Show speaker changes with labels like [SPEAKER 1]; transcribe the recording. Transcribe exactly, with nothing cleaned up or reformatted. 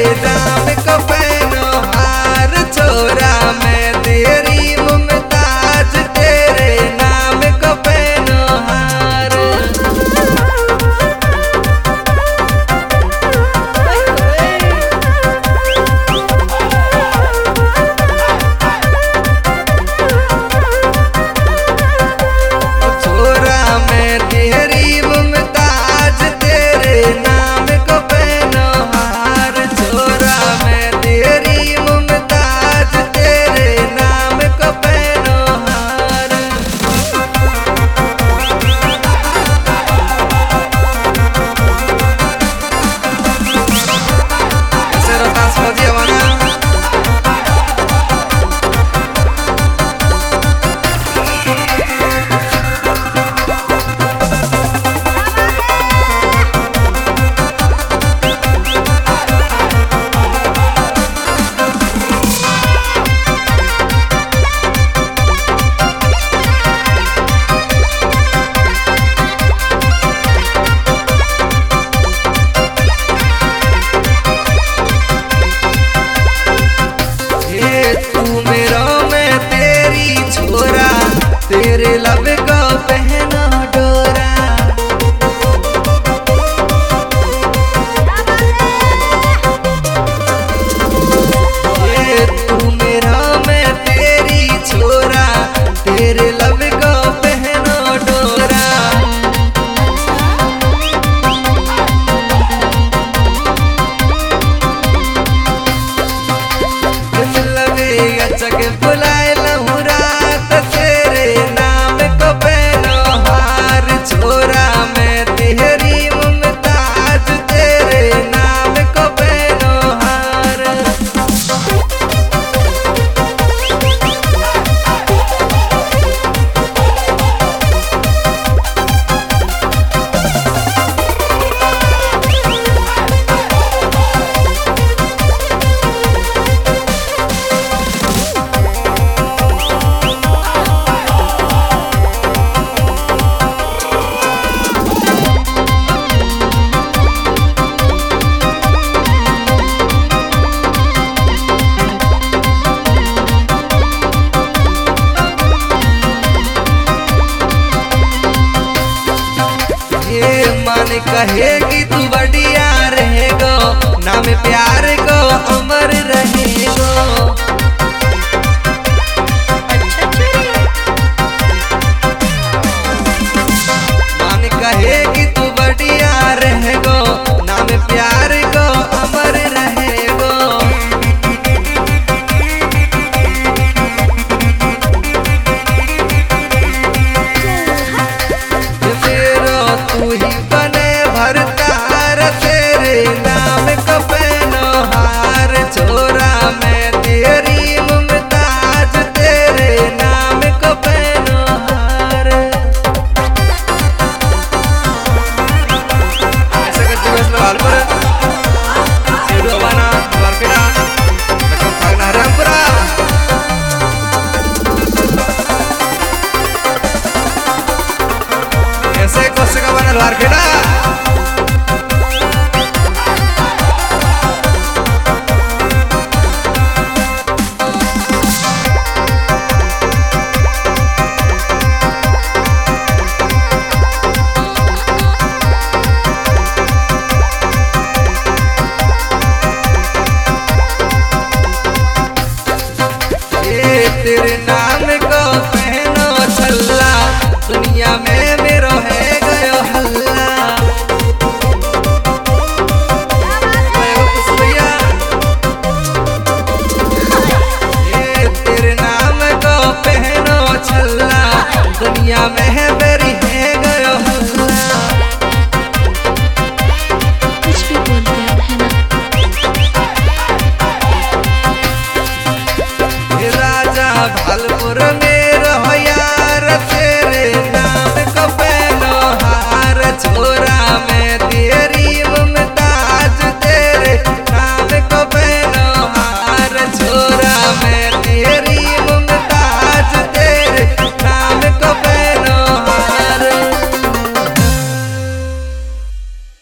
[SPEAKER 1] नाम को पहनो हार, छोरा मैं तेरी मुमताज, तेरे नाम को पहनो हार। छोरा मैं तेरी मुमताज, तेरे नाम को पहनो हार, छोरा मैं तेरी मुमताज, तेरे नाम को पहनो हार। ऐसे रोहतास में दिया वाला तेरे लब को पहनो डोरा, ये तू मेरा मैं तेरी छोरा, तेरे लब को पहनो डोरा। लबे अचक बुलाए लहुरा, तेरे नाम को पहनो हार, छोरा मैं तेरी मुमताज, तेरे नाम को पहनो हार। मन कहेगी तू बढ़िया रहेगो, नाम प्यार को अमर रहेगो। मन कहेगी तू बढ़िया रहेगो, नाम प्यार को अमर रहेगो। मेरो तू ही बने भरतार, तेरे नाम को पहनो हार, छोरा मैं तेरी मुमताज, तेरे नाम को पहनो हार। ऐसे करते हुए सवाल पर सीधो बना वारकेड़ा बच्चों भागना रामपुरा। ऐसे कोसे का बना वारकेड़ा तेरे नाम को पहनो छल्ला, दुनिया में मेरो है गयो हल्ला। ये तेरे नाम को पहनो छल्ला, दुनिया में है मेरी है गयो हल्ला।
[SPEAKER 2] कुछ भी बोलते हैं ना।
[SPEAKER 1] राजा भालपुर में